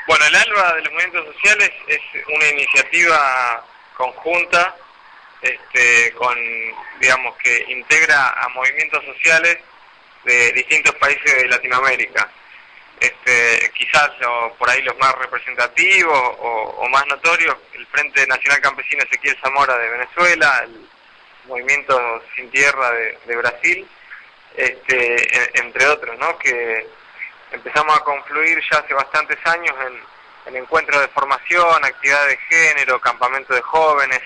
Bueno, el ALBA de los movimientos sociales es una iniciativa conjunta, digamos, que integra a movimientos sociales de distintos países de Latinoamérica. Quizás por ahí los más representativos o más notorios, el Frente Nacional Campesino Ezequiel Zamora de Venezuela, el Movimiento Sin Tierra de Brasil, entre otros, ¿no? Que empezamos a confluir ya hace bastantes años en encuentros de formación, actividades de género, campamentos de jóvenes,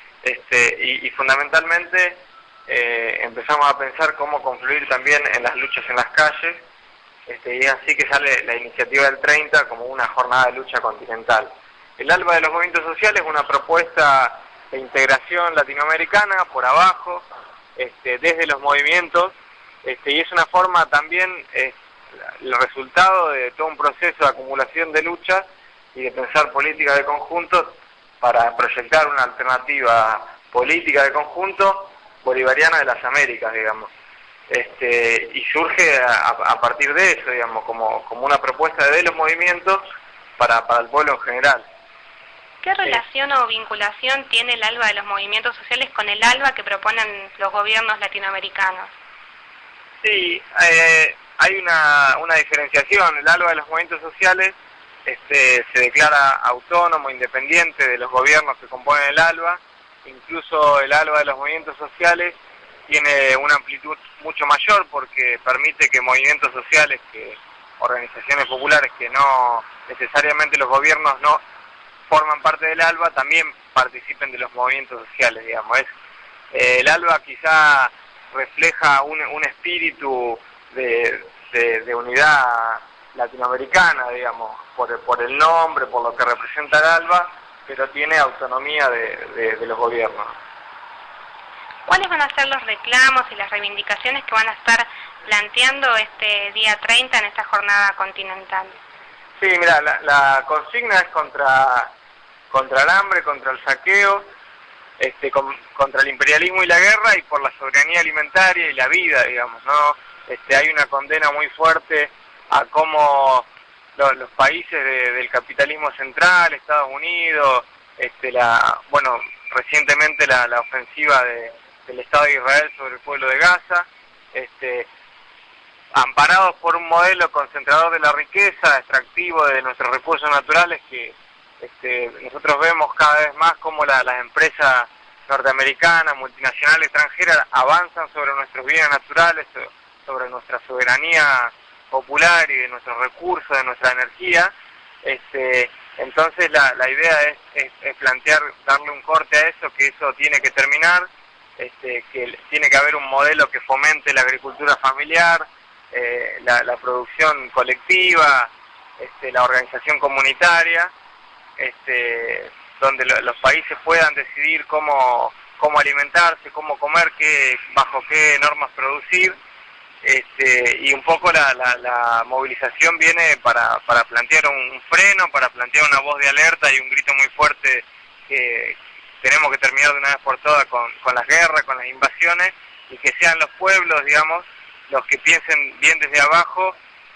y fundamentalmente empezamos a pensar cómo confluir también en las luchas en las calles, y es así que sale la iniciativa del 30 como una jornada de lucha continental. El ALBA de los movimientos sociales es una propuesta de integración latinoamericana por abajo, desde los movimientos, y es una forma también, el resultado de todo un proceso de acumulación de luchas y de pensar política de conjunto para proyectar una alternativa política de conjunto bolivariana de las Américas, digamos. Y surge a partir de eso, digamos, como una propuesta de los movimientos para el pueblo en general. ¿Qué relación o vinculación tiene el ALBA de los movimientos sociales con el ALBA que proponen los gobiernos latinoamericanos? Sí, hay una diferenciación. El ALBA de los movimientos sociales se declara autónomo, independiente de los gobiernos que componen el ALBA. Incluso el ALBA de los movimientos sociales tiene una amplitud mucho mayor porque permite que movimientos sociales, que organizaciones populares que no necesariamente los gobiernos no forman parte del ALBA, también participen de los movimientos sociales, digamos. El ALBA quizá refleja un espíritu de unidad latinoamericana, digamos, por el nombre, por lo que representa el ALBA, pero tiene autonomía de los gobiernos. ¿Cuáles van a ser los reclamos y las reivindicaciones que van a estar planteando este día 30 en esta jornada continental? Sí, mira, la consigna es contra el hambre, contra el saqueo, contra el imperialismo y la guerra, y por la soberanía alimentaria y la vida, digamos, ¿no? Hay una condena muy fuerte a cómo los países del capitalismo central, Estados Unidos, recientemente la ofensiva del Estado de Israel sobre el pueblo de Gaza, amparados por un modelo concentrador de la riqueza, extractivo de nuestros recursos naturales, que nosotros vemos cada vez más cómo las empresas norteamericanas, multinacionales, extranjeras, avanzan sobre nuestros bienes naturales, sobre nuestra soberanía popular y de nuestros recursos, de nuestra energía. Entonces la idea es plantear, darle un corte a eso, que eso tiene que terminar, que tiene que haber un modelo que fomente la agricultura familiar, la producción colectiva, la organización comunitaria, donde los países puedan decidir cómo alimentarse, cómo comer, bajo qué normas producir, y un poco la movilización viene para plantear un freno, para plantear una voz de alerta y un grito muy fuerte que tenemos que terminar de una vez por todas con las guerras, con las invasiones, y que sean los pueblos, digamos, los que piensen bien desde abajo,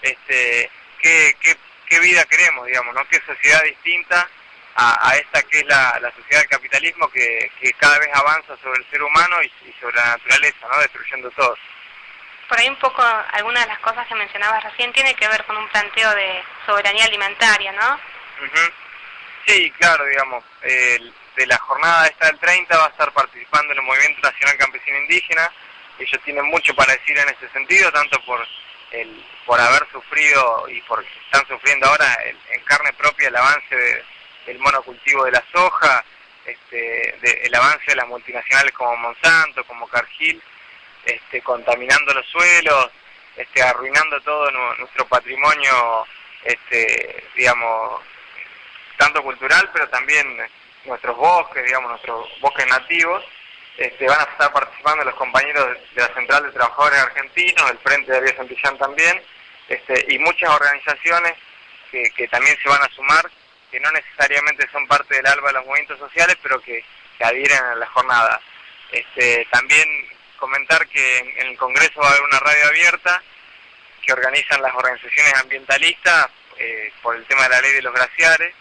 qué vida queremos, digamos, ¿no? Qué sociedad distinta a esta que es la sociedad del capitalismo, que cada vez avanza sobre el ser humano y sobre la naturaleza, ¿no? Destruyendo todo. Por ahí un poco, algunas de las cosas que mencionabas recién tiene que ver con un planteo de soberanía alimentaria, ¿no? Sí, claro, digamos, de la jornada esta del 30 va a estar participando el Movimiento Nacional Campesino Indígena. Ellos tienen mucho para decir en ese sentido, tanto por haber sufrido y porque están sufriendo ahora en carne propia el avance del monocultivo de la soja, el avance de las multinacionales como Monsanto, como Cargill, contaminando los suelos, arruinando todo nuestro patrimonio, digamos, tanto cultural, pero también nuestros bosques, digamos, nuestros bosques nativos. Van a estar participando los compañeros de la Central de Trabajadores Argentinos, el Frente de Darío Santillán también, y muchas organizaciones que también se van a sumar, que no necesariamente son parte del ALBA de los movimientos sociales, pero que adhieren a la jornada. También comentar que en el Congreso va a haber una radio abierta que organizan las organizaciones ambientalistas por el tema de la ley de los glaciares,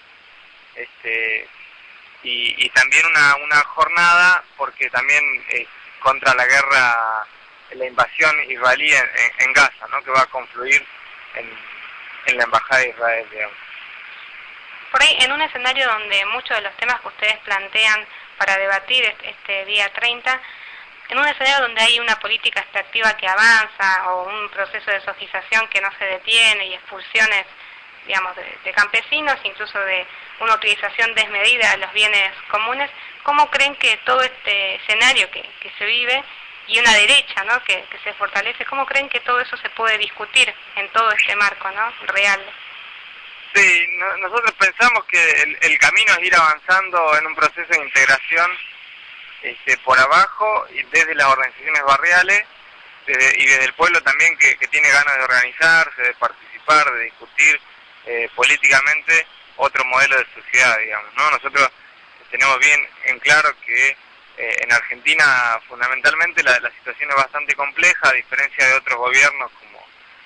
y también una jornada porque también contra la guerra, la invasión israelí en Gaza, ¿no? Que va a confluir en la embajada de Israel, digamos. Por ahí, en un escenario donde muchos de los temas que ustedes plantean para debatir este día 30, en un escenario donde hay una política extractiva que avanza o un proceso de sojización que no se detiene y expulsiones, digamos, de campesinos, incluso de una utilización desmedida de los bienes comunes, ¿cómo creen que todo este escenario que se vive y una derecha, ¿no?, que se fortalece, cómo creen que todo eso se puede discutir en todo este marco, ¿no?, real? Sí, nosotros pensamos que el camino es ir avanzando en un proceso de integración por abajo y desde las organizaciones barriales y desde el pueblo también que tiene ganas de organizarse, de participar, de discutir políticamente otro modelo de sociedad, digamos, ¿no? Nosotros tenemos bien en claro que en Argentina fundamentalmente la situación es bastante compleja, a diferencia de otros gobiernos como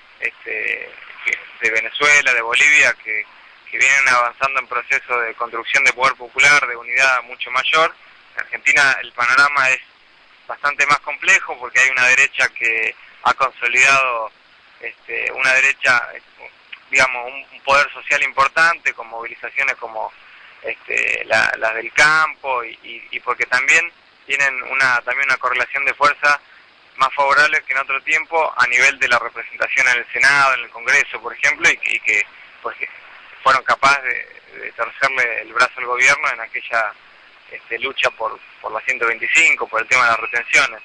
de Venezuela, de Bolivia, que vienen avanzando en proceso de construcción de poder popular, de unidad mucho mayor. En Argentina el panorama es bastante más complejo porque hay una derecha que ha consolidado una derecha, digamos, un poder social importante, con movilizaciones como las del campo y porque también tienen también una correlación de fuerza más favorable que en otro tiempo a nivel de la representación en el Senado, en el Congreso, por ejemplo, y que pues, fueron capaces de torcerle el brazo al gobierno en aquella lucha por la 125, por el tema de las retenciones.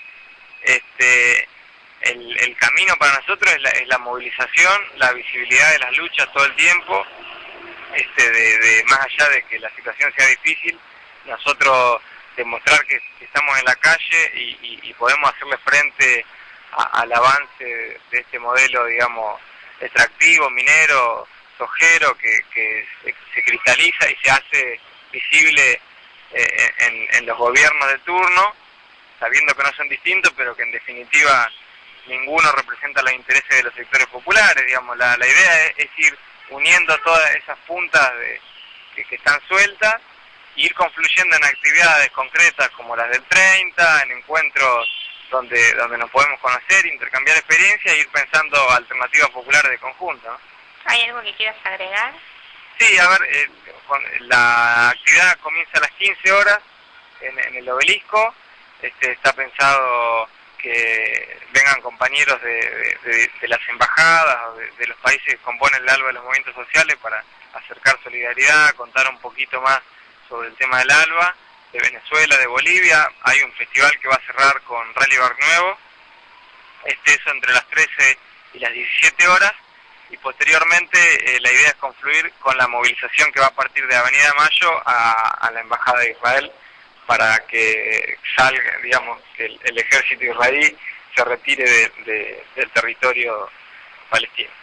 El camino para nosotros es la movilización, la visibilidad de las luchas todo el tiempo, de más allá de que la situación sea difícil, nosotros demostrar que estamos en la calle y podemos hacerle frente al avance de este modelo, digamos, extractivo, minero, sojero, que se cristaliza y se hace visible en los gobiernos de turno, sabiendo que no son distintos, pero que en definitiva ninguno representa los intereses de los sectores populares, digamos. La idea es ir uniendo todas esas puntas que están sueltas, ir confluyendo en actividades concretas como las del 30, en encuentros donde nos podemos conocer, intercambiar experiencias e ir pensando alternativas populares de conjunto, ¿no? ¿Hay algo que quieras agregar? Sí, a ver, la actividad comienza a las 15 horas en el obelisco. Está pensado que vengan compañeros de las embajadas, de los países que componen el ALBA de los movimientos sociales para acercar solidaridad, contar un poquito más sobre el tema del ALBA, de Venezuela, de Bolivia. Hay un festival que va a cerrar con Rally Bar Nuevo, eso entre las 13 y las 17 horas, y posteriormente la idea es confluir con la movilización que va a partir de Avenida de Mayo a la Embajada de Israel, para que salga, digamos, que el ejército israelí se retire del territorio palestino.